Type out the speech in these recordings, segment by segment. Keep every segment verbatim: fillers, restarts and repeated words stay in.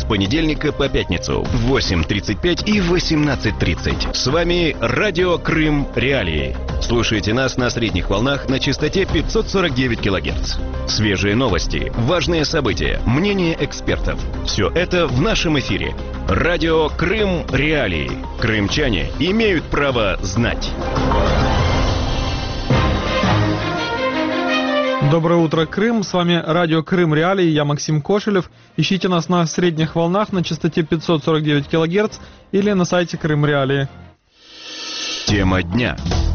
понедельника по пятницу в восемь тридцать пять и восемнадцать тридцать. С вами Радио Крым Реалии. Слушайте нас на средних волнах на частоте пятьсот сорок девять килогерц. Свежие новости, важные события, мнения экспертов. Все это в нашем эфире. Радио Крым Реалии. Крымчане имеют право знать. Доброе утро, Крым. С вами Радио Крым Реалии. Я Максим Кошелев. Ищите нас на средних волнах на частоте пятьсот сорок девять килогерц или на сайте Крым Реалии. Тема дня.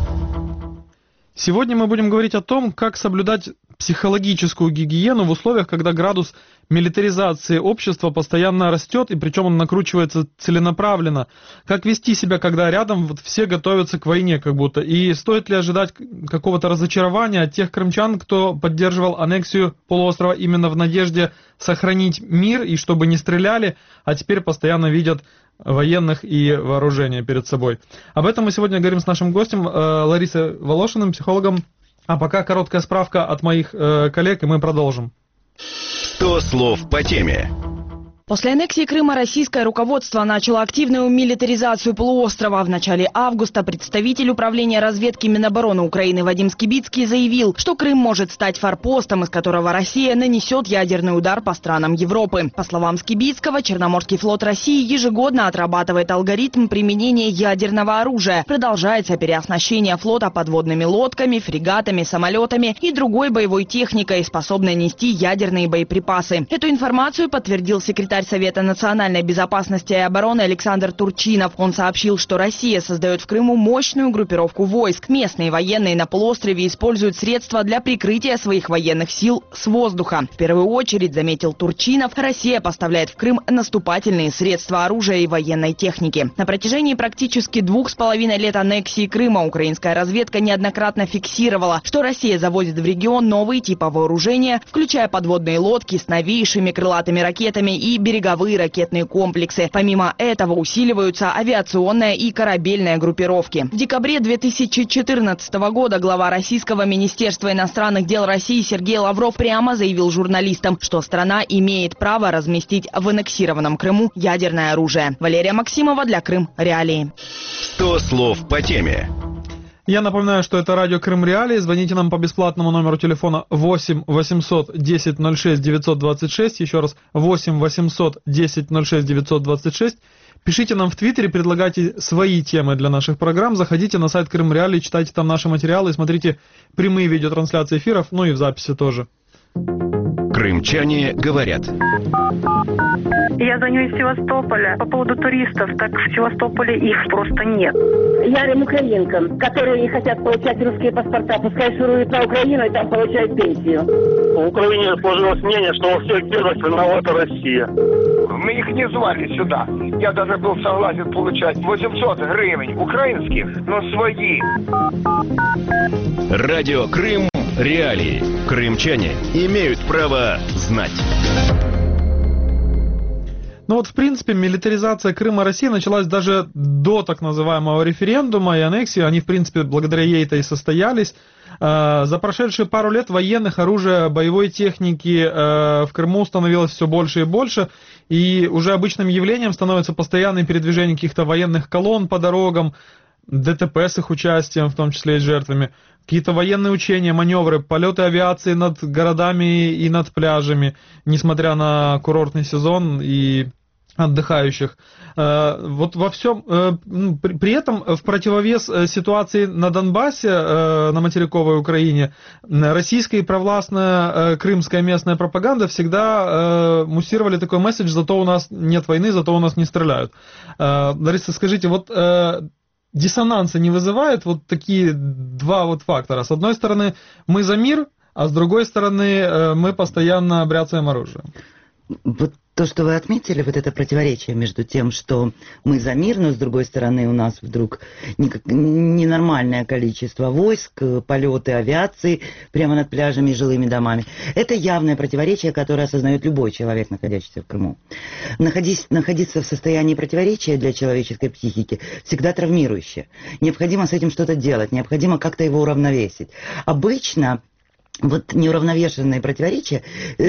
Сегодня мы будем говорить о том, как соблюдать психологическую гигиену в условиях, когда градус милитаризации общества постоянно растет, и причем он накручивается целенаправленно. Как вести себя, когда рядом вот все готовятся к войне как будто? И стоит ли ожидать какого-то разочарования от тех крымчан, кто поддерживал аннексию полуострова именно в надежде сохранить мир и чтобы не стреляли, а теперь постоянно видят военных и вооружение перед собой? Об этом мы сегодня говорим с нашим гостем Ларисой Волошиным, психологом. А пока короткая справка от моих э, коллег, и мы продолжим. сто слов по теме. После аннексии Крыма российское руководство начало активную милитаризацию полуострова. В начале августа представитель управления разведки Минобороны Украины Вадим Скибицкий заявил, что Крым может стать форпостом, из которого Россия нанесет ядерный удар по странам Европы. По словам Скибицкого, Черноморский флот России ежегодно отрабатывает алгоритм применения ядерного оружия. Продолжается переоснащение флота подводными лодками, фрегатами, самолетами и другой боевой техникой, способной нести ядерные боеприпасы. Эту информацию подтвердил секретарь Совета национальной безопасности и обороны Александр Турчинов. Он сообщил, что Россия создает в Крыму мощную группировку войск. Местные военные на полуострове используют средства для прикрытия своих военных сил с воздуха. В первую очередь, заметил Турчинов, Россия поставляет в Крым наступательные средства оружия и военной техники. На протяжении практически двух с половиной лет аннексии Крыма украинская разведка неоднократно фиксировала, что Россия завозит в регион новые типы вооружения, включая подводные лодки с новейшими крылатыми ракетами и береговые ракетные комплексы. Помимо этого усиливаются авиационная и корабельная группировки. В декабре две тысячи четырнадцатого года глава Российского министерства иностранных дел России Сергей Лавров прямо заявил журналистам, что страна имеет право разместить в аннексированном Крыму ядерное оружие. Валерия Максимова для Крым Реалии. сто слов по теме. Я напоминаю, что это Радио Крым Реалии. Звоните нам по бесплатному номеру телефона восемь восемьсот десять ноль шесть девятьсот двадцать шесть. Еще раз, восемь восемьсот десять ноль шесть девятьсот двадцать шесть. Пишите нам в Твиттере, предлагайте свои темы для наших программ. Заходите на сайт Крым Реалии, читайте там наши материалы и смотрите прямые видеотрансляции эфиров, ну и в записи тоже. Крымчане говорят. Я звоню из Севастополя по поводу туристов. Так в Севастополе их просто нет. Ярым украинкам, которые не хотят получать русские паспорта, пускай шуруют на Украину и там получают пенсию. В Украине сложилось мнение, что во всех бедах виновата Россия. Мы их не звали сюда. Я даже был согласен получать восемьсот гривен украинских, но свои. Радио Крым Реалии. Крымчане имеют право знать. Ну вот, в принципе, милитаризация Крыма России началась даже до так называемого референдума и аннексии. Они, в принципе, благодаря ей-то и состоялись. За прошедшие пару лет военных, оружия, боевой техники в Крыму становилось все больше и больше. И уже обычным явлением становится постоянное передвижение каких-то военных колонн по дорогам, ДТП с их участием, в том числе и с жертвами, какие-то военные учения, маневры, полеты авиации над городами и над пляжами, несмотря на курортный сезон и отдыхающих. Вот во всем, при этом в противовес ситуации на Донбассе, на материковой Украине, российская и провластная крымская местная пропаганда всегда муссировали такой месседж: зато у нас нет войны, зато у нас не стреляют. Лариса, скажите, вот диссонанса не вызывает вот такие два вот фактора? С одной стороны, мы за мир, а с другой стороны, мы постоянно бряцаем оружием. Вот то, что вы отметили, вот это противоречие между тем, что мы за мир, но с другой стороны у нас вдруг ненормальное количество войск, полеты авиации прямо над пляжами и жилыми домами. Это явное противоречие, которое осознает любой человек, находящийся в Крыму. Находись, находиться в состоянии противоречия для человеческой психики всегда травмирующе. Необходимо с этим что-то делать, необходимо как-то его уравновесить. Обычно вот неуравновешенные противоречия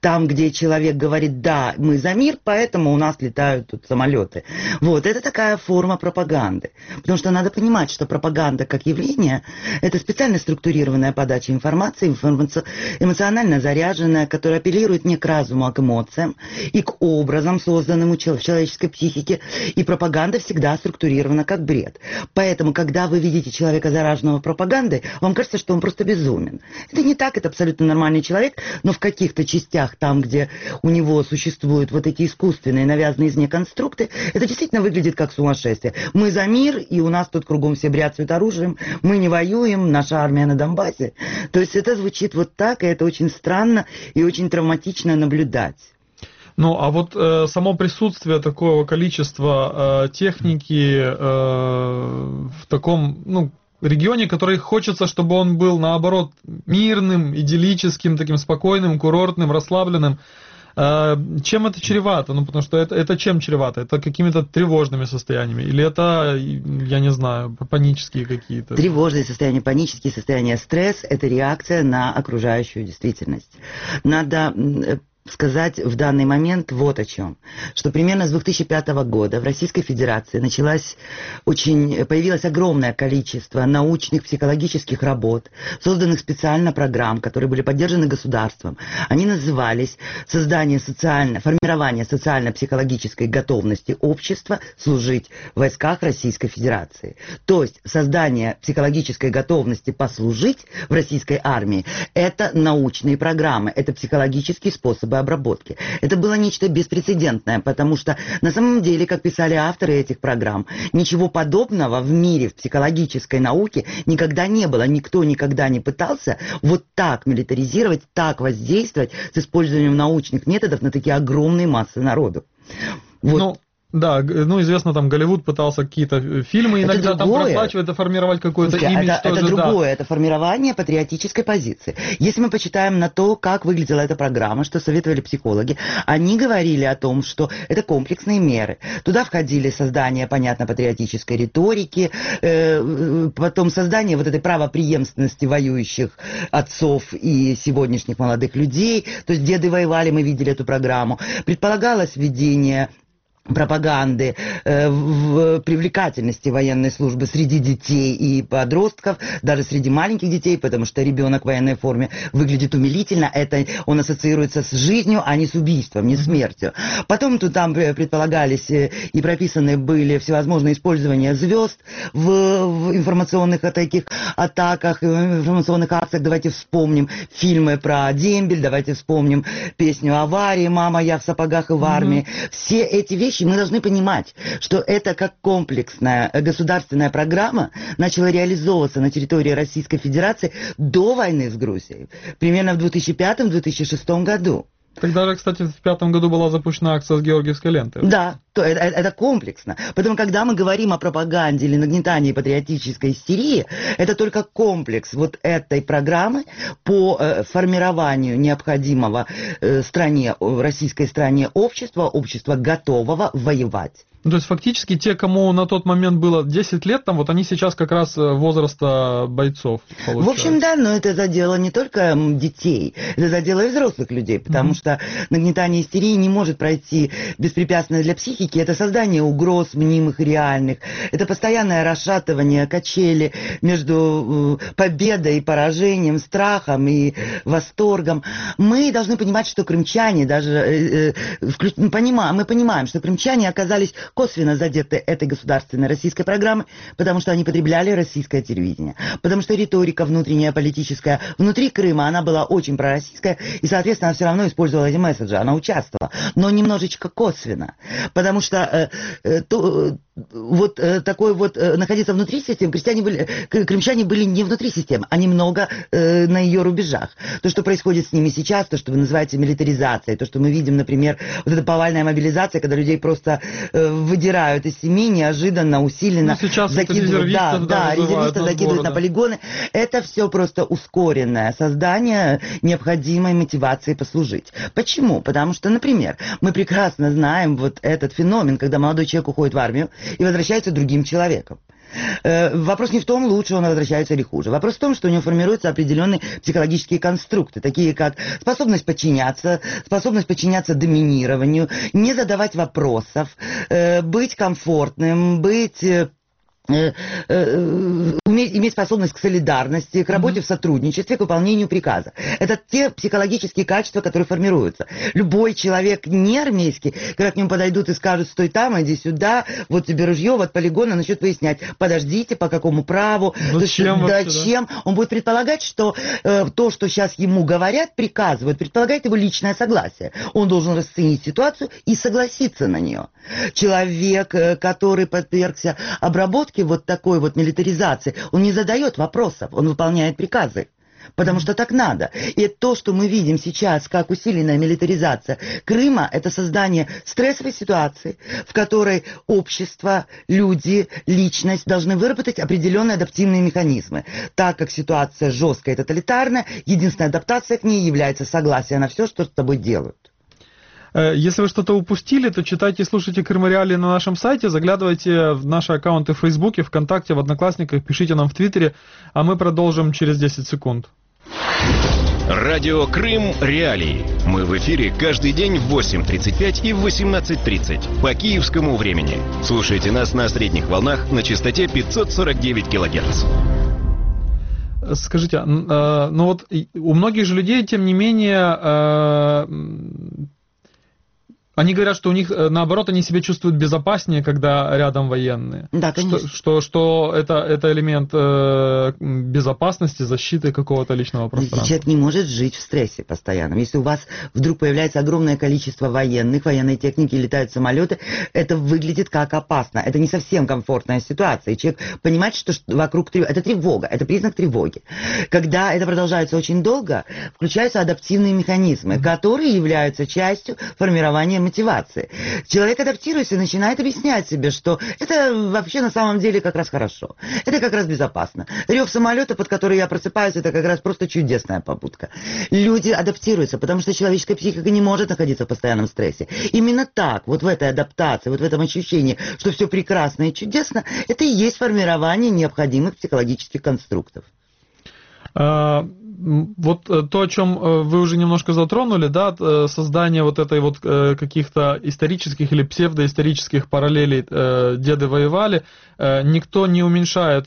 там, где человек говорит, да, мы за мир, поэтому у нас летают тут самолеты. Вот, это такая форма пропаганды. Потому что надо понимать, что пропаганда как явление, это специально структурированная подача информации, информаци... эмоционально заряженная, которая апеллирует не к разуму, а к эмоциям и к образам, созданным в человеческой психике. И пропаганда всегда структурирована как бред. Поэтому, когда вы видите человека, зараженного пропагандой, вам кажется, что он просто безумен. Это не так, это абсолютно нормальный человек, но в каких-то частях, там, где у него существуют вот эти искусственные, навязанные извне конструкты, это действительно выглядит как сумасшествие. Мы за мир, и у нас тут кругом все бряцают оружием, мы не воюем, наша армия на Донбассе. То есть это звучит вот так, и это очень странно и очень травматично наблюдать. Ну, а вот э, само присутствие такого количества э, техники э, в таком, ну, регионе, который хочется, чтобы он был, наоборот, мирным, идиллическим, таким спокойным, курортным, расслабленным. Чем это чревато? Ну, потому что это, это чем чревато? Это какими-то тревожными состояниями? Или это, я не знаю, панические какие-то? Тревожные состояния, панические состояния, стресс – это реакция на окружающую действительность. Надо сказать в данный момент вот о чем. Что примерно с две тысячи пятого года в Российской Федерации началась очень, появилось огромное количество научных, психологических работ, созданных специально программ, которые были поддержаны государством. Они назывались «Создание социально, формирование социально-психологической готовности общества служить в войсках Российской Федерации». То есть создание психологической готовности послужить в российской армии – это научные программы, это психологический способ обработки. Это было нечто беспрецедентное, потому что на самом деле, как писали авторы этих программ, ничего подобного в мире, в психологической науке никогда не было. Никто никогда не пытался вот так милитаризировать, так воздействовать с использованием научных методов на такие огромные массы народу. Вот. Ну... Да, ну известно, там Голливуд пытался какие-то фильмы это иногда другое. там проплачивать, это формировать какой-то Слушайте, имидж. Это, тоже, это другое, да. Это формирование патриотической позиции. Если мы почитаем на то, как выглядела эта программа, что советовали психологи, они говорили о том, что это комплексные меры. Туда входили создание, понятно, патриотической риторики, э, потом создание вот этой правопреемственности воюющих отцов и сегодняшних молодых людей. То есть деды воевали, мы видели эту программу. Предполагалось введение пропаганды, э, в привлекательности военной службы среди детей и подростков, даже среди маленьких детей, потому что ребенок в военной форме выглядит умилительно, это он ассоциируется с жизнью, а не с убийством, не смертью. Потом тут там предполагались и прописаны были всевозможные использования звезд в, в информационных таких атаках, в информационных акциях. Давайте вспомним фильмы про дембель, давайте вспомним песню «Аварии», «Мама, я в сапогах и в армии». Mm-hmm. Все эти вещи мы должны понимать, что это как комплексная государственная программа начала реализовываться на территории Российской Федерации до войны с Грузией, примерно в две тысячи пятом — две тысячи шестом году. Тогда же, кстати, в пятом году была запущена акция с Георгиевской лентой. Да, то это, это комплексно. Поэтому, когда мы говорим о пропаганде или нагнетании патриотической истерии, это только комплекс вот этой программы по э, формированию необходимого э, стране, российской стране общества, общества готового воевать. Ну, то есть фактически те, кому на тот момент было десять лет, там, вот они сейчас как раз возраста бойцов получают. В общем, да, но это задело не только детей, это задело и взрослых людей, потому mm-hmm. что нагнетание истерии не может пройти беспрепятственно для психики. Это создание угроз мнимых и реальных, это постоянное расшатывание качели между победой и поражением, страхом и восторгом. Мы должны понимать, что крымчане даже, э, э, понимаем, мы понимаем, что крымчане оказались косвенно задеты этой государственной российской программой, потому что они потребляли российское телевидение. Потому что риторика внутренняя, политическая, внутри Крыма, она была очень пророссийская, и, соответственно, она все равно использовала эти месседжи, она участвовала, но немножечко косвенно. Потому что э, э, то, вот э, такой вот, э, находиться внутри системы, крестьяне были, крымчане были не внутри системы, а немного э, на ее рубежах. То, что происходит с ними сейчас, то, что вы называете милитаризацией, то, что мы видим, например, вот эта повальная мобилизация, когда людей просто э, выдирают из семьи неожиданно, усиленно, ну, закидывают, да, да, резервистов закидывают на полигоны. Это все просто ускоренное создание необходимой мотивации послужить. Почему? Потому что, например, мы прекрасно знаем вот этот феномен, когда молодой человек уходит в армию и возвращается другим человеком. Вопрос не в том, лучше он возвращается или хуже. Вопрос в том, что у него формируются определенные психологические конструкты, такие как способность подчиняться, способность подчиняться доминированию, не задавать вопросов, быть комфортным, быть... Уметь, иметь способность к солидарности, к работе mm-hmm. в сотрудничестве, к выполнению приказа. Это те психологические качества, которые формируются. Любой человек не армейский, когда к нему подойдут и скажут: стой там, иди сюда, вот тебе ружье, вот полигон, и начнут выяснять: подождите, по какому праву, зачем, да, чем. Да? Он будет предполагать, что э, то, что сейчас ему говорят, приказывают, предполагает его личное согласие. Он должен расценить ситуацию и согласиться на нее. Человек, э, который подвергся обработке вот такой вот милитаризации, он не задает вопросов, он выполняет приказы. Потому что так надо. И то, что мы видим сейчас, как усиленная милитаризация Крыма, это создание стрессовой ситуации, в которой общество, люди, личность должны выработать определенные адаптивные механизмы. Так как ситуация жесткая и тоталитарная, единственная адаптация к ней является согласие на все, что с тобой делают. Если вы что-то упустили, то читайте и слушайте Крымореалии на нашем сайте, заглядывайте в наши аккаунты в Фейсбуке, ВКонтакте, в Одноклассниках, пишите нам в Твиттере, а мы продолжим через десять секунд. Радио Крым Реалии. Мы в эфире каждый день в восемь тридцать пять и в восемнадцать тридцать по киевскому времени. Слушайте нас на средних волнах на частоте пятьсот сорок девять килогерц. Скажите, ну вот у многих же людей, тем не менее... Они говорят, что у них, наоборот, они себя чувствуют безопаснее, когда рядом военные. Да, конечно. Что, что, что это, это элемент э, безопасности, защиты какого-то личного пространства. Человек не может жить в стрессе постоянно. Если у вас вдруг появляется огромное количество военных, военной техники, летают самолеты, это выглядит как опасно. Это не совсем комфортная ситуация. И человек понимает, что вокруг тревога. Это тревога, это признак тревоги. Когда это продолжается очень долго, включаются адаптивные механизмы, которые являются частью формирования мотивации. Человек адаптируется и начинает объяснять себе, что это вообще на самом деле как раз хорошо. Это как раз безопасно. Рев самолета, под который я просыпаюсь, это как раз просто чудесная побудка. Люди адаптируются, потому что человеческая психика не может находиться в постоянном стрессе. Именно так, вот в этой адаптации, вот в этом ощущении, что все прекрасно и чудесно, это и есть формирование необходимых психологических конструктов. Вот то, о чем вы уже немножко затронули, да, создание вот этой вот каких-то исторических или псевдоисторических параллелей «деды воевали», никто не уменьшает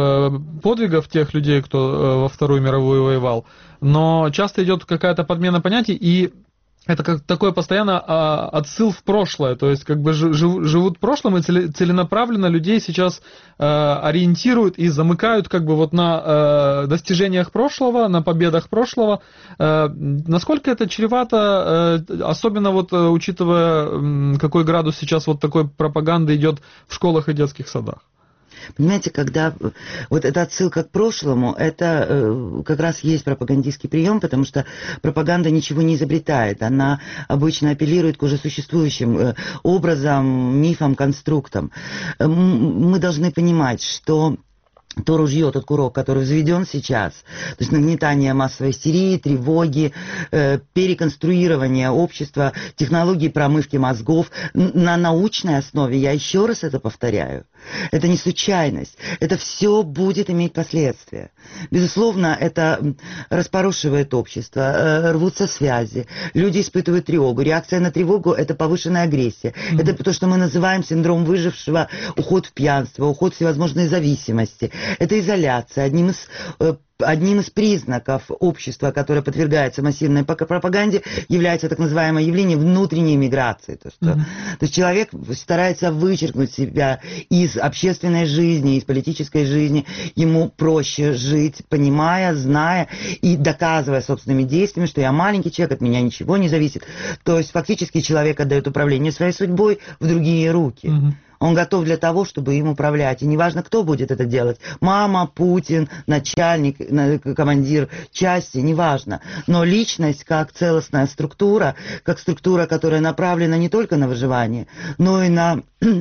подвигов тех людей, кто во Вторую мировую воевал, но часто идет какая-то подмена понятий, и это как такой постоянно а, отсыл в прошлое, то есть как бы жив, живут в прошлом и целенаправленно людей сейчас а, ориентируют и замыкают как бы вот на а, достижениях прошлого, на победах прошлого. А, насколько это чревато, а, особенно вот учитывая, м, какой градус сейчас вот такой пропаганды идет в школах и детских садах? Понимаете, когда вот эта отсылка к прошлому, это э, как раз есть пропагандистский прием, потому что пропаганда ничего не изобретает. Она обычно апеллирует к уже существующим э, образам, мифам, конструктам. Э, мы должны понимать, что то ружье, тот курок, который взведен сейчас, то есть нагнетание массовой истерии, тревоги, э, переконструирование общества, технологии промывки мозгов на научной основе, я еще раз это повторяю, это не случайность, это все будет иметь последствия. Безусловно, это распорошивает общество, э, рвутся связи, люди испытывают тревогу. Реакция на тревогу – это повышенная агрессия. Mm-hmm. Это то, что мы называем синдром выжившего, уход в пьянство, уход в всевозможные зависимости. Это изоляция. Одним из, одним из признаков общества, которое подвергается массивной пропаганде, является так называемое явление внутренней миграции. То, что, mm-hmm. то есть человек старается вычеркнуть себя из общественной жизни, из политической жизни. Ему проще жить, понимая, зная и доказывая собственными действиями, что я маленький человек, от меня ничего не зависит. То есть фактически человек отдает управление своей судьбой в другие руки. Mm-hmm. Он готов для того, чтобы им управлять. И неважно, кто будет это делать. Мама, Путин, начальник, командир части, неважно. Но личность как целостная структура, как структура, которая направлена не только на выживание, но и на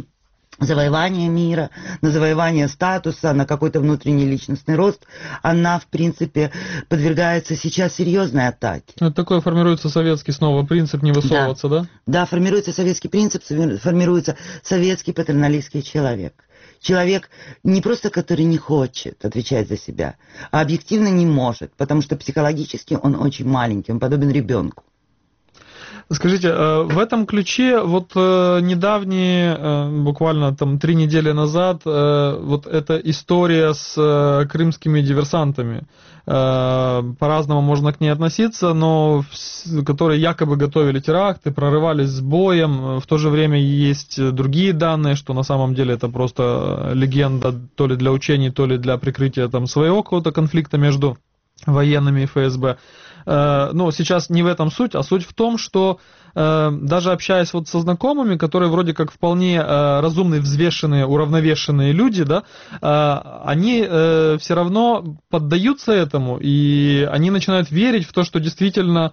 завоевание мира, на завоевание статуса, на какой-то внутренний личностный рост, она, в принципе, подвергается сейчас серьезной атаке. Это такой формируется советский снова принцип не высовываться, да? Да, да, формируется советский принцип, формируется советский патерналистский человек. человек не просто который не хочет отвечать за себя, а объективно не может, потому что психологически он очень маленький, он подобен ребенку. Скажите, в этом ключе вот недавние, буквально там три недели назад, вот эта история с крымскими диверсантами, по-разному можно к ней относиться, но которые якобы готовили теракты, прорывались с боем, в то же время есть другие данные, что на самом деле это просто легенда то ли для учений, то ли для прикрытия там своего какого-то конфликта между военными и эф эс бэ. Но сейчас не в этом суть, а суть в том, что даже общаясь вот со знакомыми, которые вроде как вполне разумные, взвешенные, уравновешенные люди, да, они все равно поддаются этому, и они начинают верить в то, что действительно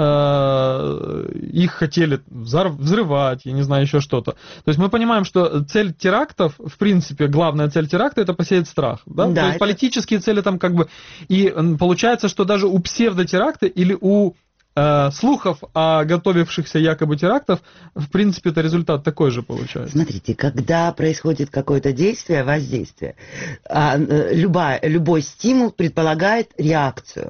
их хотели взрывать, я не знаю, еще что-то. То есть мы понимаем, что цель терактов, в принципе, главная цель теракта — это посеять страх. Да? Да, то есть это... политические цели там как бы... И получается, что даже у псевдотеракта или у э, слухов о готовившихся якобы терактов, в принципе, это результат такой же получается. Смотрите, когда происходит какое-то действие, воздействие, а, любая, любой стимул предполагает реакцию.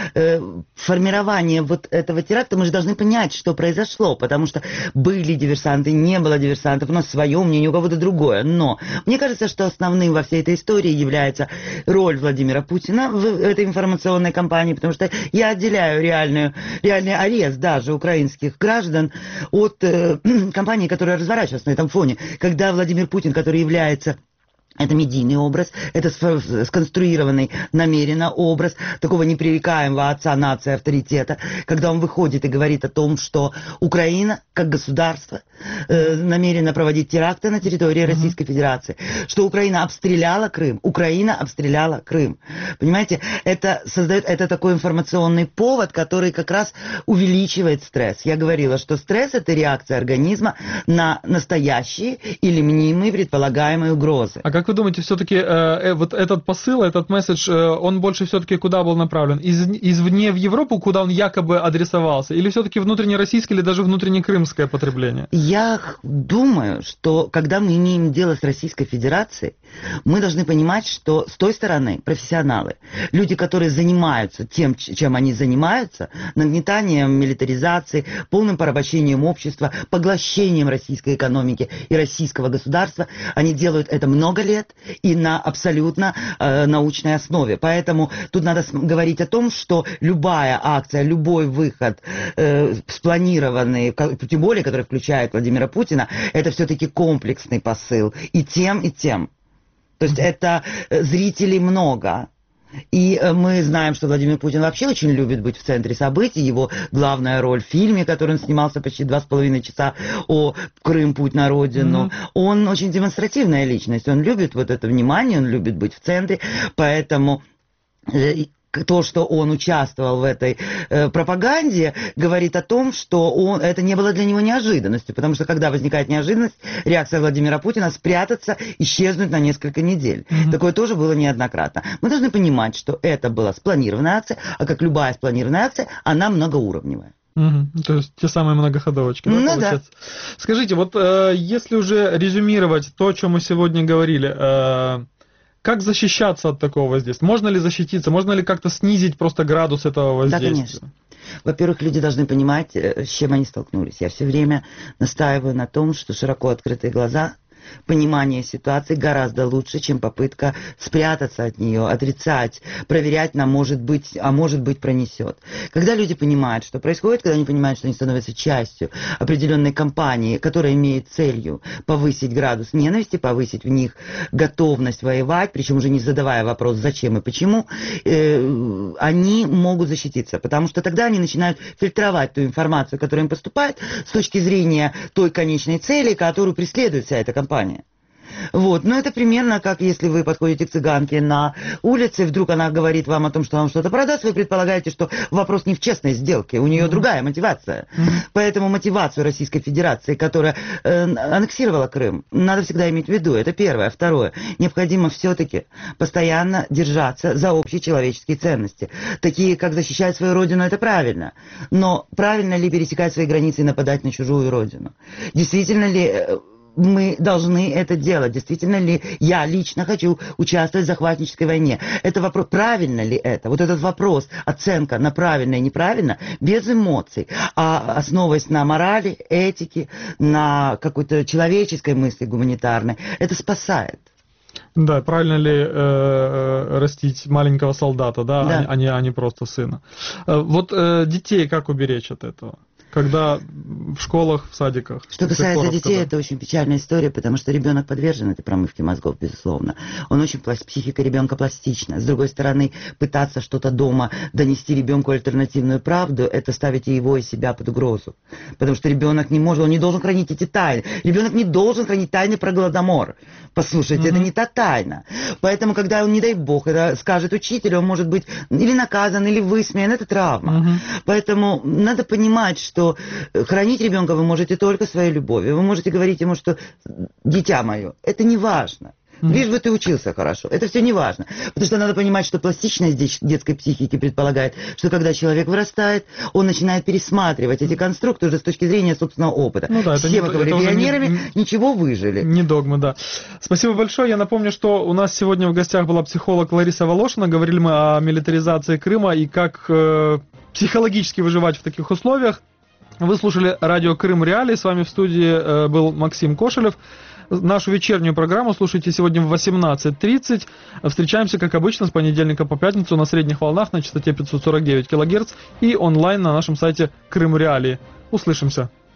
Формирование вот этого теракта, мы же должны понять, что произошло, потому что были диверсанты, не было диверсантов, у нас свое мнение, у кого-то другое. Но мне кажется, что основным во всей этой истории является роль Владимира Путина в этой информационной кампании, потому что я отделяю реальную, реальный арест даже украинских граждан от э, кампании, которая разворачивалась на этом фоне, когда Владимир Путин, который является... Это медийный образ, это сконструированный намеренно образ такого непререкаемого отца нации, авторитета, когда он выходит и говорит о том, что Украина, как государство, э, намерена проводить теракты на территории Российской Федерации, что Украина обстреляла Крым, Украина обстреляла Крым. Понимаете, это создает, это такой информационный повод, который как раз увеличивает стресс. Я говорила, что стресс — это реакция организма на настоящие или мнимые предполагаемые угрозы. А как вы думаете, все-таки э, вот этот посыл, этот месседж, э, он больше все-таки куда был направлен? Из, извне в Европу, куда он якобы адресовался? Или все-таки внутреннероссийское, или даже внутреннекрымское потребление? Я думаю, что когда мы имеем дело с Российской Федерацией, мы должны понимать, что с той стороны профессионалы, люди, которые занимаются тем, чем они занимаются, нагнетанием милитаризации, полным порабощением общества, поглощением российской экономики и российского государства, они делают это много лет и на абсолютно э, научной основе. Поэтому тут надо говорить о том, что любая акция, любой выход э, спланированный, тем более, который включает Владимира Путина, это все-таки комплексный посыл и тем, и тем. То есть это зрителей много. И мы знаем, что Владимир Путин вообще очень любит быть в центре событий. Его главная роль в фильме, который он снимался почти два с половиной часа, о «Крым. Путь на родину». Mm-hmm. Он очень демонстративная личность. Он любит вот это внимание, он любит быть в центре. Поэтому... то, что он участвовал в этой э, пропаганде, говорит о том, что он, это не было для него неожиданностью, потому что когда возникает неожиданность, реакция Владимира Путина — спрятаться, исчезнуть на несколько недель. Mm-hmm. Такое тоже было неоднократно. Мы должны понимать, что это была спланированная акция, а как любая спланированная акция, она многоуровневая. Угу, то есть те самые многоходовочки, да, ну, получается? Да. Скажите, вот э, если уже резюмировать то, о чем мы сегодня говорили, э, как защищаться от такого воздействия? Можно ли защититься? Можно ли как-то снизить просто градус этого воздействия? Да, конечно. Во-первых, люди должны понимать, с чем они столкнулись. Я все время настаиваю на том, что широко открытые глаза, понимание ситуации гораздо лучше, чем попытка спрятаться от нее, отрицать, проверять на может быть, а может быть пронесет. Когда люди понимают, что происходит, когда они понимают, что они становятся частью определенной кампании, которая имеет целью повысить градус ненависти, повысить в них готовность воевать, причем уже не задавая вопрос, зачем и почему, э, они могут защититься, потому что тогда они начинают фильтровать ту информацию, которая им поступает, с точки зрения той конечной цели, которую преследует вся эта кампания. Вот, но это примерно как если вы подходите к цыганке на улице, вдруг она говорит вам о том, что вам что-то продаст, вы предполагаете, что вопрос не в честной сделке, у нее mm-hmm. другая мотивация. Mm-hmm. Поэтому мотивацию Российской Федерации, которая э, аннексировала Крым, надо всегда иметь в виду, это первое. Второе, необходимо все-таки постоянно держаться за общие человеческие ценности, такие как защищать свою родину, это правильно, но правильно ли пересекать свои границы и нападать на чужую родину? Действительно ли мы должны это делать. Действительно ли я лично хочу участвовать в захватнической войне? Это вопрос, правильно ли это? Вот этот вопрос, оценка на правильно и неправильно, без эмоций, а основываясь на морали, этике, на какой-то человеческой мысли гуманитарной, это спасает. Да, правильно ли э, растить маленького солдата, да, да. А, не, а не просто сына. Вот э, детей как уберечь от этого? Когда в школах, в садиках. Что касается детей, это очень печальная история, потому что ребенок подвержен этой промывке мозгов, безусловно. Он очень, психика ребенка пластична. С другой стороны, пытаться что-то дома донести ребенку альтернативную правду, это ставить его и себя под угрозу. Потому что ребенок не может, он не должен хранить эти тайны. Ребенок не должен хранить тайны про Голодомор. Послушайте, mm-hmm. это не та тайна. Поэтому, когда он, не дай бог, это скажет учителю, он может быть или наказан, или высмеян, это травма. Mm-hmm. Поэтому надо понимать, что что хранить ребенка вы можете только своей любовью. Вы можете говорить ему, что дитя мое, это не важно. Лишь бы ты учился хорошо. Это все не важно. Потому что надо понимать, что пластичность детской психики предполагает, что когда человек вырастает, он начинает пересматривать эти конструкты уже с точки зрения собственного опыта. Ну да, все мы говорили, пионерами не, ничего выжили. Не догма, да. Спасибо большое. Я напомню, что у нас сегодня в гостях была психолог Лариса Волошина. Говорили мы о милитаризации Крыма и как э, психологически выживать в таких условиях. Вы слушали радио Крым Реалии. С вами в студии э, был Максим Кошелев. Нашу вечернюю программу слушайте сегодня в восемнадцать тридцать. Встречаемся, как обычно, с понедельника по пятницу на средних волнах на частоте пятьсот сорок девять килогерц и онлайн на нашем сайте Крым Реалии. Услышимся.